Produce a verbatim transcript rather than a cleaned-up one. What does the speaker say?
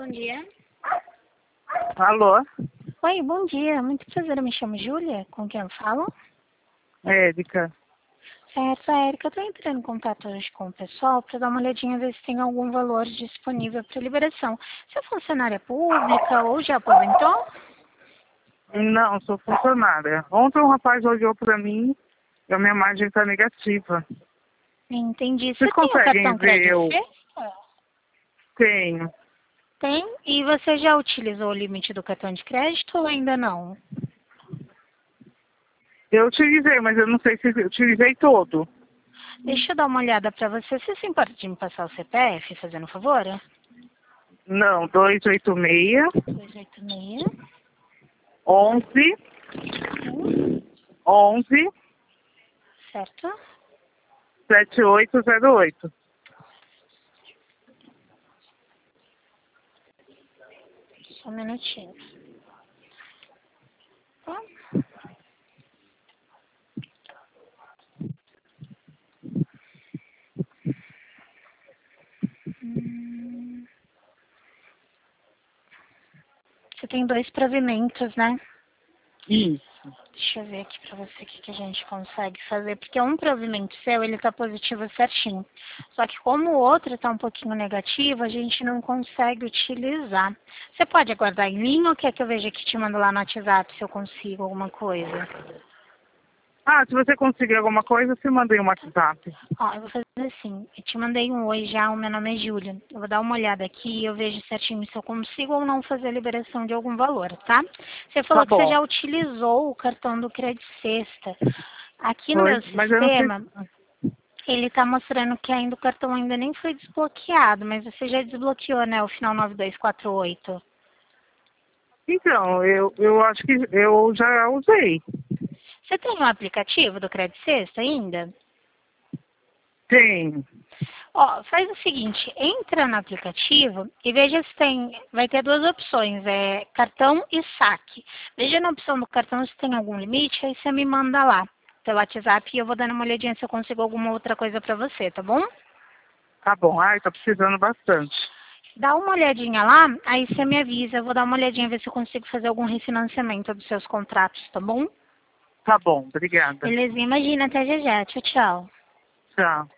bom dia. Alô? Oi, bom dia. Muito prazer, eu me chamo Júlia. Com quem eu falo? Érica. Certo, Érica, eu estou entrando em contato hoje com o pessoal para dar uma olhadinha, ver se tem algum valor disponível para liberação. Você é funcionária pública ou já aposentou? Não, sou funcionária. Ontem um rapaz olhou pra mim e a minha margem tá negativa. Entendi. Você Vocês tem o conseguem cartão ver crédito eu? Sexta? Tenho. Tem. E você já utilizou o limite do cartão de crédito ou ainda não? Eu utilizei, mas eu não sei se eu utilizei todo. Deixa eu dar uma olhada para você. Você se importa de me passar o C P F, fazendo um favor? Não, dois oito seis, dois oito seis. onze, onze, Certo? sete oito zero oito. Só um minutinho. Tá? Hum. Você tem dois provimentos, né? Isso. Deixa eu ver aqui pra você o que, que a gente consegue fazer. Porque um provimento seu, ele tá positivo certinho. Só que como o outro tá um pouquinho negativo, a gente não consegue utilizar. Você pode aguardar em linha ou quer que eu veja que te mando lá no WhatsApp se eu consigo alguma coisa? Ah, se você conseguir alguma coisa, você manda aí um WhatsApp. Ó, eu vou fazer assim. Eu te mandei um oi já, o meu nome é Júlia. Eu vou dar uma olhada aqui e eu vejo certinho se eu consigo ou não fazer a liberação de algum valor, tá? Você Tá falou que você bom. já utilizou o cartão do Crédito Sexta. Aqui no meu Foi, mas eu não sei. sistema, ele tá mostrando que ainda o cartão ainda nem foi desbloqueado, mas você já desbloqueou, né, o final nove dois quatro oito. Então, eu, eu acho que eu já usei. Você tem um aplicativo do Crédito Sexta ainda? Tenho. Ó, faz o seguinte, entra no aplicativo e veja se tem, vai ter duas opções, é cartão e saque. Veja na opção do cartão se tem algum limite, aí você me manda lá pelo WhatsApp e eu vou dando uma olhadinha se eu consigo alguma outra coisa pra você, tá bom? Tá bom. Ai, tá precisando bastante. Dá uma olhadinha lá, aí você me avisa, eu vou dar uma olhadinha ver se eu consigo fazer algum refinanciamento dos seus contratos, tá bom? Tá bom, obrigada. Belezinha, imagina, até já já, tchau, tchau. Tchau.